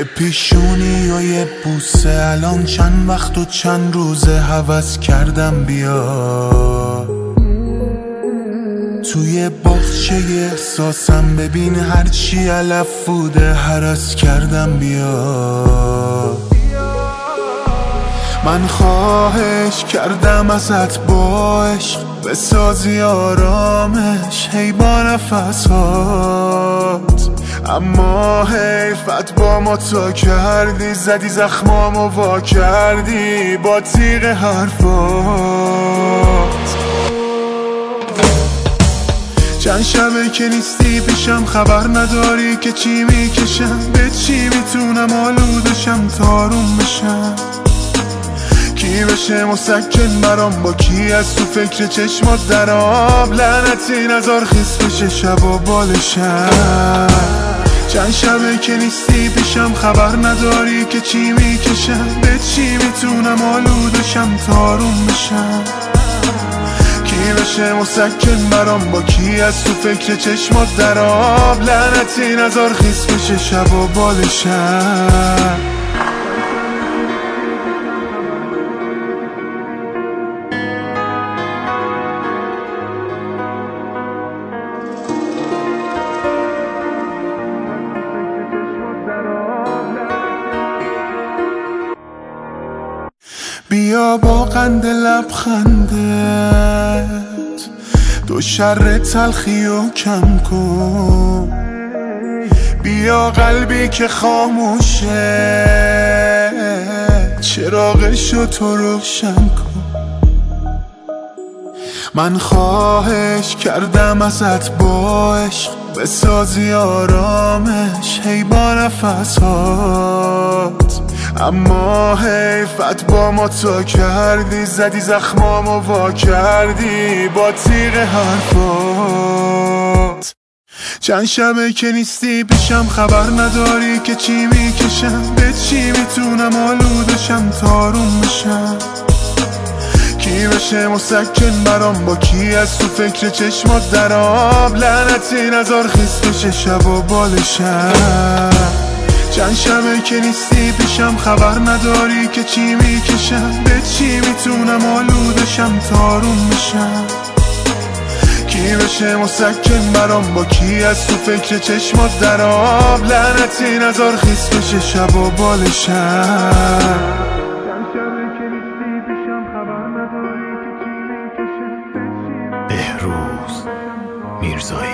یه پیشونی و یه بوسه، الان چند وقت و چند روزه هوس کردم بیا توی باغچه احساسم، ببین هرچی علف بوده هرس کردم بیا. من خواهش کردم ازت با عشق بسازی آرامش هی با نفسات، اما حیفت با ما تا کردی، زدی زخمامو وا کردی با تیغ حرفات. چند شبه که نیستی پیشم، خبر نداری که چی میکشم، به چی میتونم آلودشم تاروم بشم، کی بشه مسکن برام، با کی از تو فکر چشمات در آب، لعنتی نزار خیس بشه شب و بالشم. چند شبه که نیستی پیشم، خبر نداری که چی میکشم، به چی میتونم آلودشم تاروم بشم، کی بشه مسکن برام، با کی از تو فکر چشمات در آب، لعنتی نزار خیس بشه شب و بالشم. بیا با قند لبخندت دو شر تلخی و کم کن، بیا قلبی که خاموشه چراغشو تو روشن کن. من خواهش کردم ازت با عشق بسازی آرامش هی با نفسات، اما حیفت با ما تا کردی، زدی زخمامو وا کردی با تیغ حرفات. چند شبه که نیستی پیشم، خبر نداری که چی میکشم، به چی میتونم آلودشم تاروم بشم، کی بشه مسکن برام، با کی از تو فکر چشمات در آب، لعنتی نزار خیس بشه شب و بالشم. چند شبه که نیستی پیشم، خبر نداری که چی میکشم، به چی میتونم آلودشم تاروم بشم، کی بشه مسکن برام، با کی از تو فکر چشمات در آب، لعنتی نزار خیس بشه شب و بالشم. بهروز میرزایی.